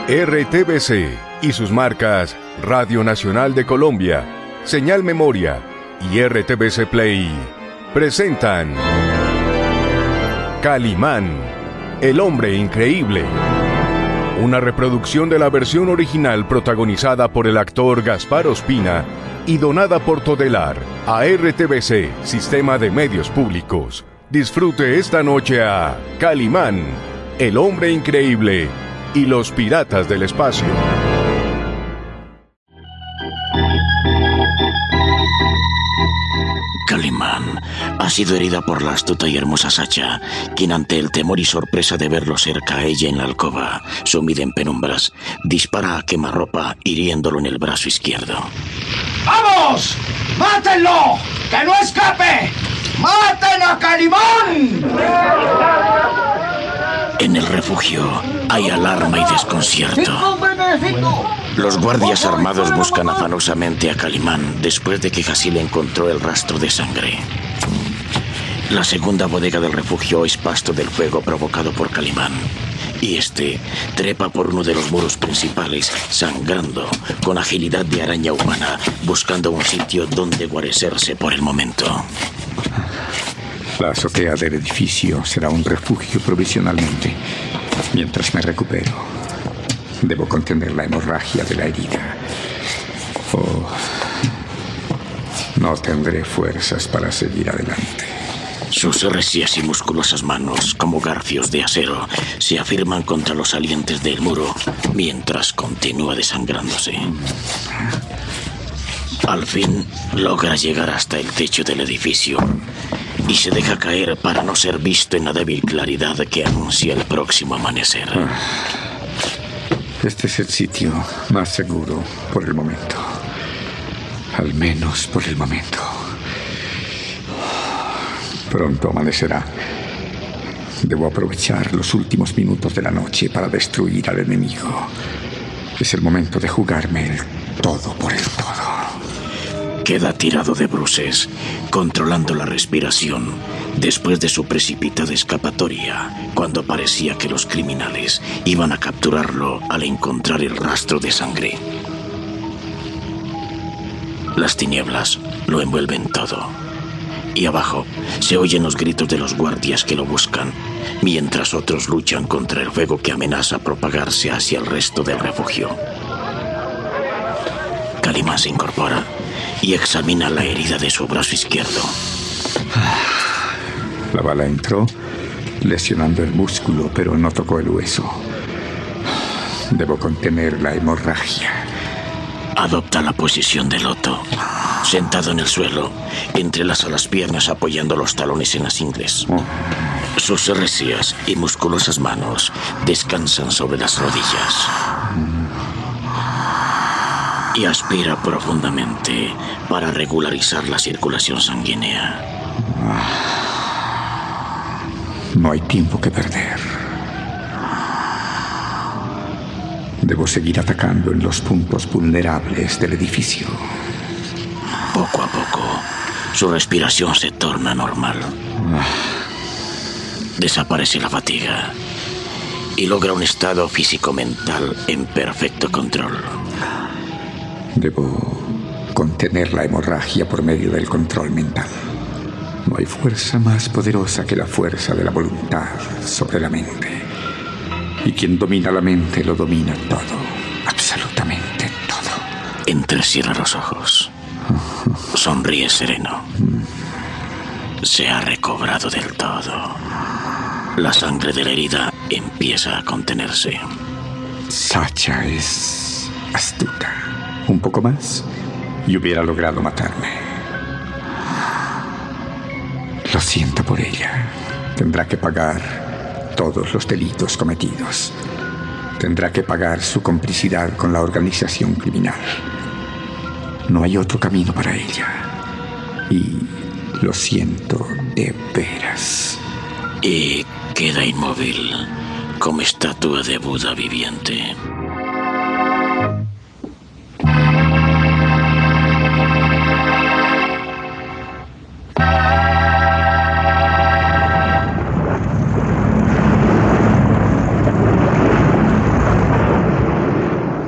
RTBC y sus marcas Radio Nacional de Colombia, Señal Memoria y RTBC Play presentan Calimán, el hombre increíble. Una reproducción de la versión original protagonizada por el actor Gaspar Ospina y donada por Todelar a RTBC, Sistema de Medios Públicos. Disfrute esta noche a Calimán, el hombre increíble y los piratas del espacio. Calimán ha sido herida por la astuta y hermosa Sacha, quien ante el temor y sorpresa de verlo cerca a ella en la alcoba, sumida en penumbras, dispara a quemarropa hiriéndolo en el brazo izquierdo. ¡Vamos! ¡Mátenlo! ¡Que no escape! ¡Maten a Calimán! En el refugio hay alarma y desconcierto. Los guardias armados buscan afanosamente a Calimán después de que Jasil encontró el rastro de sangre. La segunda bodega del refugio es pasto del fuego provocado por Calimán, y este trepa por uno de los muros principales, sangrando con agilidad de araña humana, buscando un sitio donde guarecerse por el momento. La azotea del edificio será un refugio provisionalmente, mientras me recupero. Debo contener la hemorragia de la herida. Oh, no tendré fuerzas para seguir adelante. Sus recias y musculosas manos, como garfios de acero, se afirman contra los salientes del muro, mientras continúa desangrándose. Al fin, logra llegar hasta el techo del edificio y se deja caer para no ser visto en la débil claridad que anuncia el próximo amanecer. Este es el sitio más seguro por el momento. Al menos por el momento. Pronto amanecerá. Debo aprovechar los últimos minutos de la noche para destruir al enemigo. Es el momento de jugarme el todo por el todo. Queda tirado de bruces, controlando la respiración, después de su precipitada escapatoria, cuando parecía que los criminales iban a capturarlo al encontrar el rastro de sangre. Las tinieblas lo envuelven todo, y abajo se oyen los gritos de los guardias que lo buscan, mientras otros luchan contra el fuego que amenaza propagarse hacia el resto del refugio. Calimán se incorpora y examina la herida de su brazo izquierdo. La bala entró, lesionando el músculo, pero no tocó el hueso. Debo contener la hemorragia. Adopta la posición de loto, sentado en el suelo, entrelaza las piernas apoyando los talones en las ingles. Sus recias y musculosas manos descansan sobre las rodillas. Y aspira profundamente para regularizar la circulación sanguínea. No hay tiempo que perder. Debo seguir atacando en los puntos vulnerables del edificio. Poco a poco, su respiración se torna normal. Desaparece la fatiga y logra un estado físico-mental en perfecto control. Debo contener la hemorragia por medio del control mental. No hay fuerza más poderosa que la fuerza de la voluntad sobre la mente. Y quien domina la mente lo domina todo, absolutamente todo. Entrecierra los ojos. Sonríe sereno. Se ha recobrado del todo. La sangre de la herida empieza a contenerse. Sacha es astuta. Un poco más y hubiera logrado matarme. Lo siento por ella. Tendrá que pagar todos los delitos cometidos. Tendrá que pagar su complicidad con la organización criminal. No hay otro camino para ella. Y lo siento de veras. Y queda inmóvil, como estatua de Buda viviente.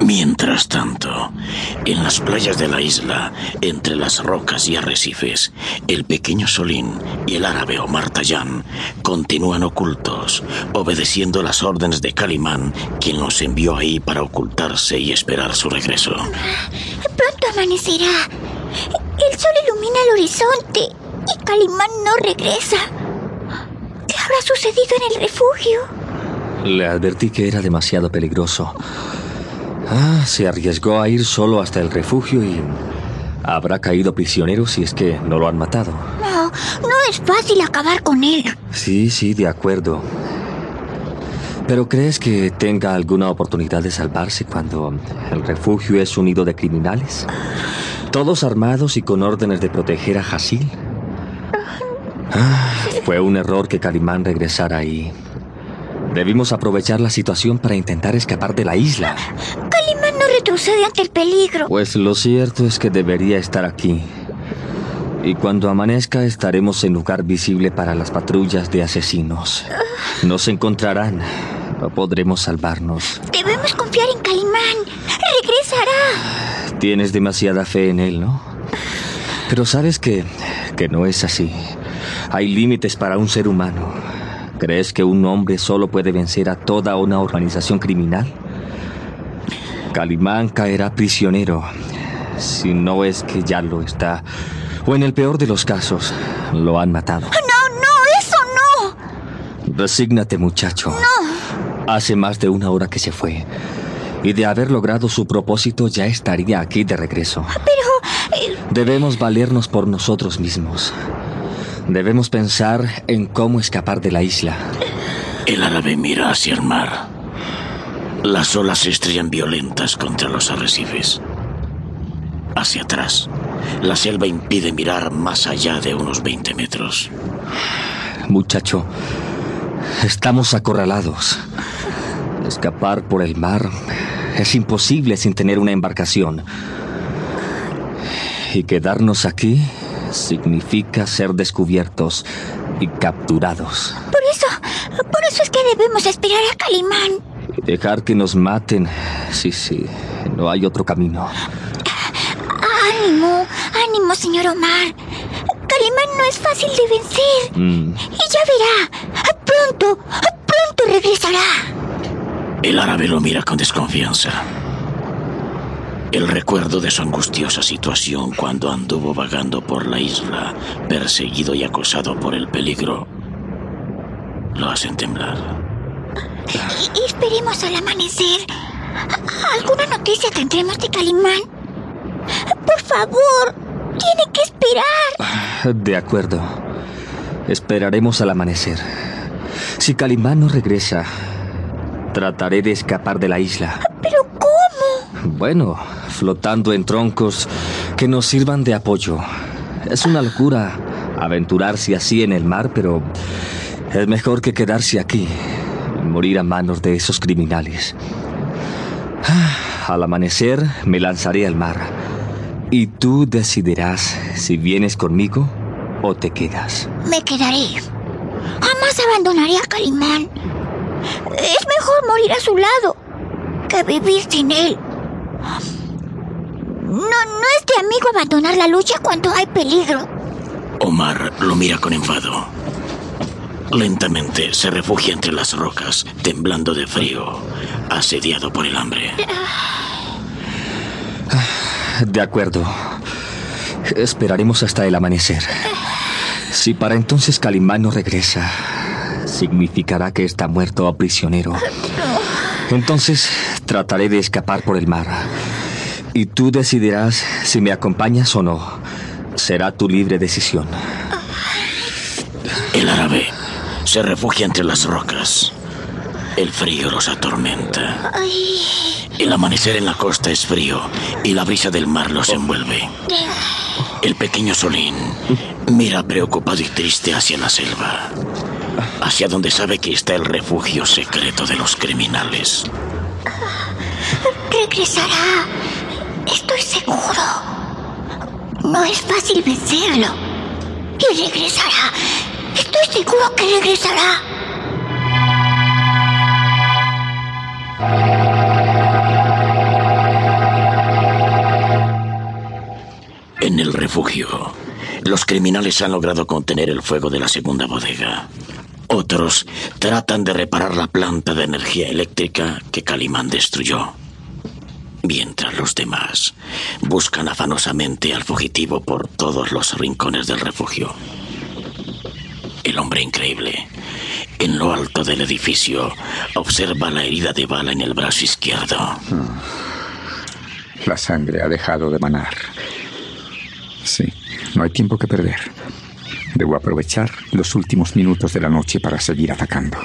Mientras tanto, en las playas de la isla, entre las rocas y arrecifes, el pequeño Solín y el árabe Omar Tallán continúan ocultos, obedeciendo las órdenes de Calimán, quien los envió ahí para ocultarse y esperar su regreso. Pronto amanecerá. El sol ilumina el horizonte y Calimán no regresa. ¿Qué habrá sucedido en el refugio? Le advertí que era demasiado peligroso. Se arriesgó a ir solo hasta el refugio y habrá caído prisionero si es que no lo han matado. No es fácil acabar con él. Sí, de acuerdo. ¿Pero crees que tenga alguna oportunidad de salvarse cuando el refugio es un nido de criminales? Todos armados y con órdenes de proteger a Hasil. Fue un error que Calimán regresara ahí. Debimos aprovechar la situación para intentar escapar de la isla. Calimán no retrocede ante el peligro. Pues lo cierto es que debería estar aquí. Y cuando amanezca estaremos en lugar visible para las patrullas de asesinos. Nos encontrarán. No podremos salvarnos. Debemos confiar en Calimán. Regresará. Tienes demasiada fe en él, ¿no? Pero sabes que no es así. Hay límites para un ser humano. ¿Crees que un hombre solo puede vencer a toda una organización criminal? Calimán caerá prisionero, si no es que ya lo está. O en el peor de los casos, lo han matado. No, eso no. Resígnate, muchacho. No. Hace más de una hora que se fue. Y de haber logrado su propósito, ya estaría aquí de regreso. Pero... Debemos valernos por nosotros mismos. Debemos pensar en cómo escapar de la isla. El árabe mira hacia el mar. Las olas se estrellan violentas contra los arrecifes. Hacia atrás, la selva impide mirar más allá de unos 20 metros. Muchacho, estamos acorralados. Escapar por el mar es imposible sin tener una embarcación. Y quedarnos aquí significa ser descubiertos y capturados. Por eso es que debemos esperar a Calimán. Y dejar que nos maten. Sí, no hay otro camino. Ánimo, señor Omar. Calimán no es fácil de vencer. Y ya verá, pronto regresará. El árabe lo mira con desconfianza. El recuerdo de su angustiosa situación cuando anduvo vagando por la isla, perseguido y acosado por el peligro, lo hacen temblar. Esperemos al amanecer. ¿Alguna noticia tendremos de Calimán? Por favor, tiene que esperar. De acuerdo. Esperaremos al amanecer. Si Calimán no regresa, trataré de escapar de la isla. ¿Pero cómo? Bueno, flotando en troncos que nos sirvan de apoyo. Es una locura aventurarse así en el mar, pero es mejor que quedarse aquí y morir a manos de esos criminales. Al amanecer me lanzaré al mar y tú decidirás si vienes conmigo o te quedas. Me quedaré. Jamás abandonaré a Calimán. Es mejor morir a su lado que vivir sin él. No es de amigo abandonar la lucha cuando hay peligro. Omar lo mira con enfado. Lentamente se refugia entre las rocas, temblando de frío, asediado por el hambre. De acuerdo. Esperaremos hasta el amanecer. Si para entonces Calimán no regresa, significará que está muerto o prisionero. Entonces trataré de escapar por el mar. Y tú decidirás si me acompañas o no. Será tu libre decisión. El árabe se refugia entre las rocas. El frío los atormenta. El amanecer en la costa es frío y la brisa del mar los envuelve. El pequeño Solín mira preocupado y triste hacia la selva, hacia donde sabe que está el refugio secreto de los criminales. Regresará. Estoy seguro. No es fácil vencerlo. Y regresará. Estoy seguro que regresará. En el refugio, los criminales han logrado contener el fuego de la segunda bodega. Otros tratan de reparar la planta de energía eléctrica que Calimán destruyó. Mientras los demás buscan afanosamente al fugitivo por todos los rincones del refugio. El hombre increíble, en lo alto del edificio, observa la herida de bala en el brazo izquierdo. La sangre ha dejado de manar. Sí, no hay tiempo que perder. Debo aprovechar los últimos minutos de la noche para seguir atacando.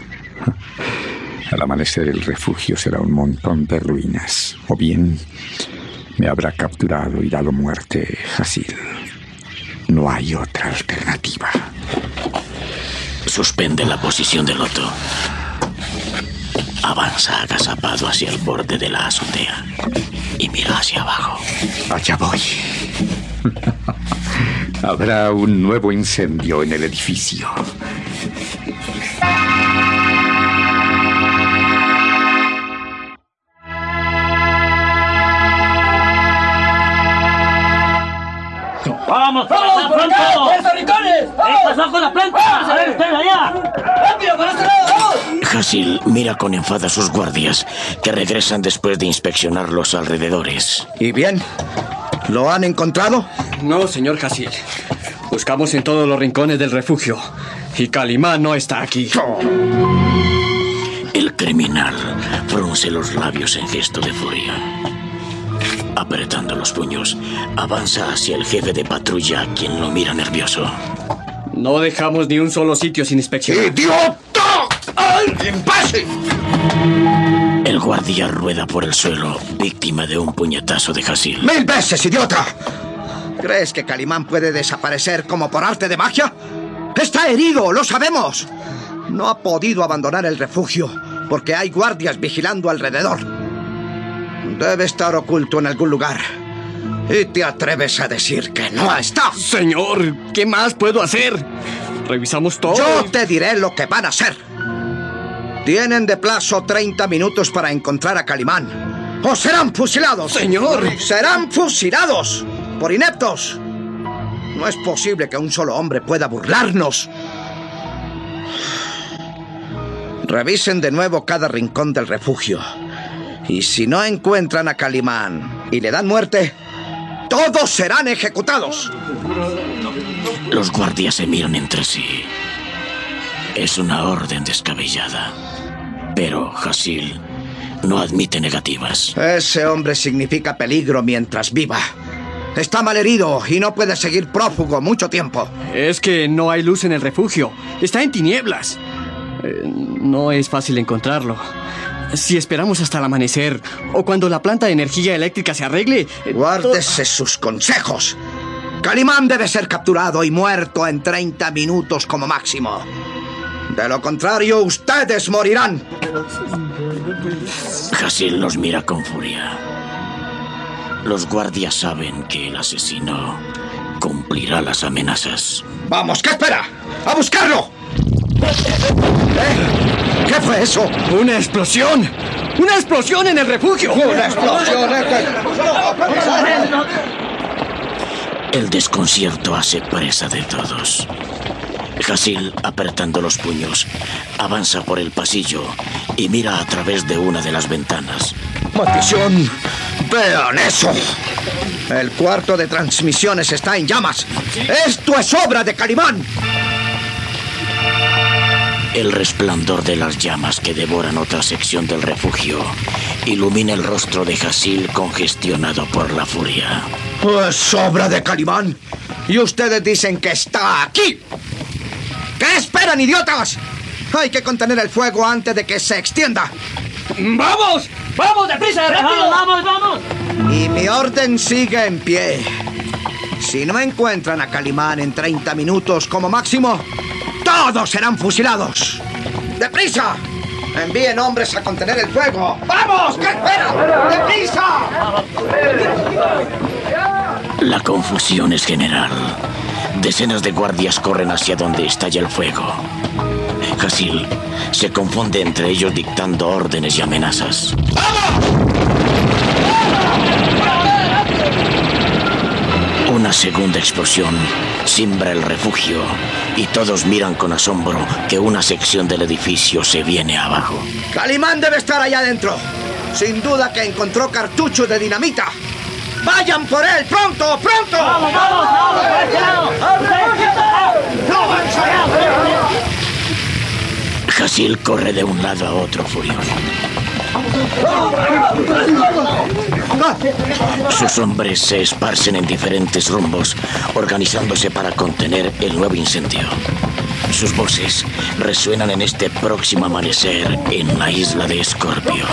Al amanecer el refugio será un montón de ruinas. O bien me habrá capturado y dado muerte Hasil. No hay otra alternativa. Suspende la posición del loto. Avanza agazapado hacia el borde de la azotea y mira hacia abajo. Allá voy. Habrá un nuevo incendio en el edificio. ¡Vamos, vamos, pronto! ¡Esos rincones! ¡Vamos! ¿Qué pasó con la planta? ¡A ver, ustedes allá! ¡Rápido, para este lado, vamos! Hasil mira con enfado a sus guardias, que regresan después de inspeccionar los alrededores. ¿Y bien? ¿Lo han encontrado? No, señor Hasil. Buscamos en todos los rincones del refugio. Y Calimán no está aquí. El criminal frunce los labios en gesto de furia. Apretando los puños, avanza hacia el jefe de patrulla, quien lo mira nervioso. No dejamos ni un solo sitio sin inspeccionar. ¡Idiota! ¡Alguien pase! El guardia rueda por el suelo, víctima de un puñetazo de Hasil. ¡Mil veces, idiota! ¿Crees que Calimán puede desaparecer como por arte de magia? ¡Está herido, lo sabemos! No ha podido abandonar el refugio porque hay guardias vigilando alrededor. Debe estar oculto en algún lugar. ¿Y te atreves a decir que no está? Señor, ¿qué más puedo hacer? Revisamos todo. Yo te diré lo que van a hacer. Tienen de plazo 30 minutos para encontrar a Calimán. ¡O serán fusilados! ¡Señor! ¡Serán fusilados! ¡Por ineptos! No es posible que un solo hombre pueda burlarnos. Revisen de nuevo cada rincón del refugio. Y si no encuentran a Calimán y le dan muerte, todos serán ejecutados. Los guardias se miran entre sí. Es una orden descabellada. Pero Hasil no admite negativas. Ese hombre significa peligro mientras viva. Está malherido y no puede seguir prófugo mucho tiempo. Es que no hay luz en el refugio. Está en tinieblas. No es fácil encontrarlo. Si esperamos hasta el amanecer o cuando la planta de energía eléctrica se arregle... Guárdese sus consejos. Calimán debe ser capturado y muerto en 30 minutos como máximo. De lo contrario, ustedes morirán. Hasil los mira con furia. Los guardias saben que el asesino cumplirá las amenazas. ¡Vamos! ¿Qué espera? ¡A buscarlo! ¿Qué fue eso? ¡Una explosión! ¡Una explosión en el refugio! ¡Una explosión! El desconcierto hace presa de todos. Hasil, apretando los puños, avanza por el pasillo y mira a través de una de las ventanas. ¡Maldición! ¡Vean eso! El cuarto de transmisiones está en llamas. ¡Esto es obra de Calimán! El resplandor de las llamas que devoran otra sección del refugio ilumina el rostro de Hasil congestionado por la furia. ¡Es obra de Calimán! Y ustedes dicen que está aquí. ¿Qué esperan, idiotas? Hay que contener el fuego antes de que se extienda. ¡Vamos! ¡Vamos, deprisa, rápido! ¡Vamos, vamos! Y mi orden sigue en pie. Si no encuentran a Calimán en 30 minutos como máximo, todos serán fusilados. ¡Deprisa! Envíen hombres a contener el fuego. ¡Vamos! ¿Qué esperan? ¡Deprisa! La confusión es general. Decenas de guardias corren hacia donde estalla el fuego. Hasil se confunde entre ellos dictando órdenes y amenazas. Una segunda explosión cimbra el refugio y todos miran con asombro que una sección del edificio se viene abajo. Calimán debe estar allá adentro. Sin duda que encontró cartuchos de dinamita. ¡Vayan por él! ¡Pronto, pronto! ¡Vamos, vamos! ¡Vamos por este lado! Hasil corre de un lado a otro furioso. Sus hombres se esparcen en diferentes rumbos, organizándose para contener el nuevo incendio. Sus voces resuenan en este próximo amanecer en la isla de Escorpio.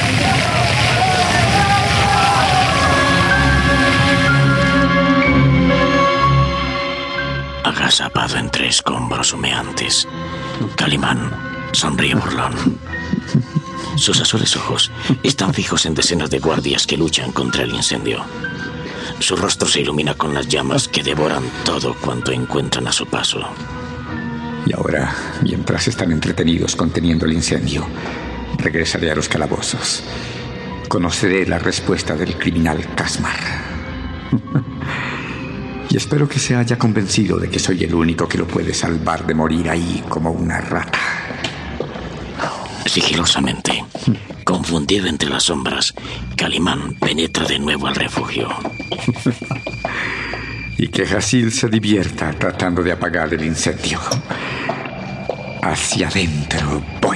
Agazapado entre escombros humeantes, Calimán sonríe burlón. Sus azules ojos están fijos en decenas de guardias que luchan contra el incendio. Su rostro se ilumina con las llamas que devoran todo cuanto encuentran a su paso. Y ahora, mientras están entretenidos conteniendo el incendio, regresaré a los calabozos. Conoceré la respuesta del criminal Casmar. Y espero que se haya convencido de que soy el único que lo puede salvar de morir ahí como una rata. Sigilosamente, confundido entre las sombras, Calimán penetra de nuevo al refugio. Y que Hasil se divierta tratando de apagar el incendio. Hacia adentro voy.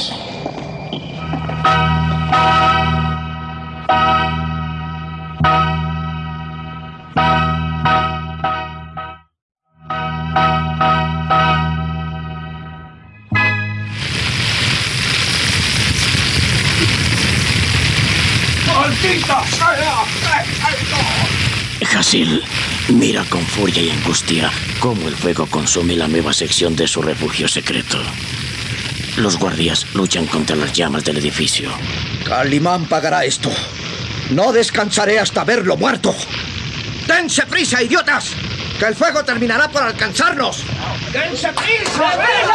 Hasil mira con furia y angustia cómo el fuego consume la nueva sección de su refugio secreto. Los guardias luchan contra las llamas del edificio. Calimán pagará esto. No descansaré hasta verlo muerto. ¡Dense prisa, idiotas! ¡Que el fuego terminará por alcanzarnos! ¡Dense prisa!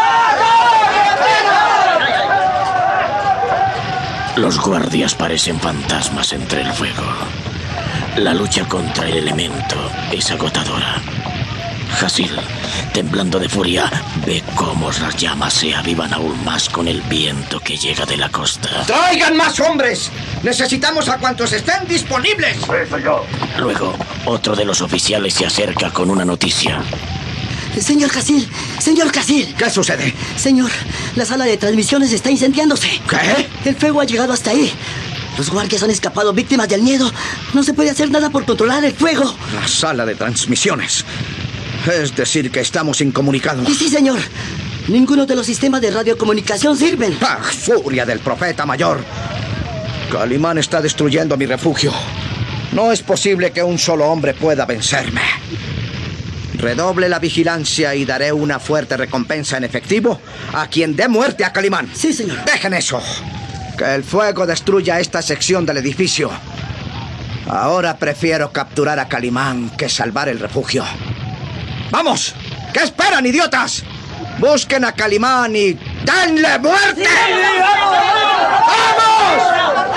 Los guardias parecen fantasmas entre el fuego. La lucha contra el elemento es agotadora. Hasil, temblando de furia, ve cómo las llamas se avivan aún más con el viento que llega de la costa. ¡Traigan más hombres! ¡Necesitamos a cuantos estén disponibles! Eso yo. Luego, otro de los oficiales se acerca con una noticia. Señor Hasil, señor Hasil. ¿Qué sucede? Señor, la sala de transmisiones está incendiándose. ¿Qué? El fuego ha llegado hasta ahí. Los guardias han escapado víctimas del miedo. No se puede hacer nada por controlar el fuego. La sala de transmisiones. Es decir, que estamos incomunicados. Sí, señor. Ninguno de los sistemas de radiocomunicación sirven. ¡Ah, furia del profeta mayor! Calimán está destruyendo mi refugio. No es posible que un solo hombre pueda vencerme. Redoble la vigilancia y daré una fuerte recompensa en efectivo a quien dé muerte a Calimán. Sí, señor. Dejen eso. Que el fuego destruya esta sección del edificio. Ahora prefiero capturar a Calimán que salvar el refugio. ¡Vamos! ¿Qué esperan, idiotas? Busquen a Calimán y ¡denle muerte! ¡Sí, ¡vamos!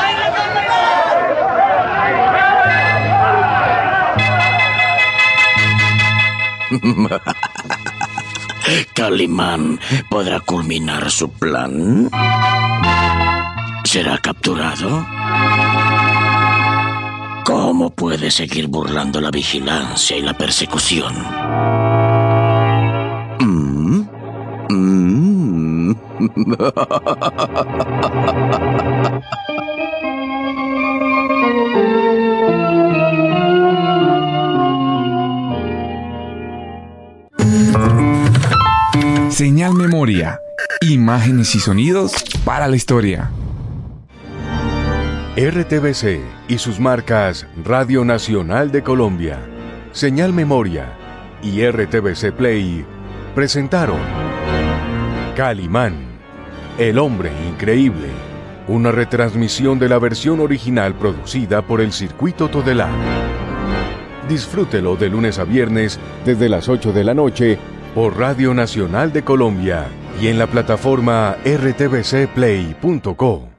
¿Calimán podrá culminar su plan? ¿Será capturado? ¿Cómo puede seguir burlando la vigilancia y la persecución? Señal Memoria. Imágenes y sonidos para la historia. RTBC y sus marcas Radio Nacional de Colombia, Señal Memoria y RTBC Play presentaron Calimán, el hombre increíble, una retransmisión de la versión original producida por el Circuito Todelar. Disfrútelo de lunes a viernes desde las 8 de la noche por Radio Nacional de Colombia y en la plataforma rtbcplay.co.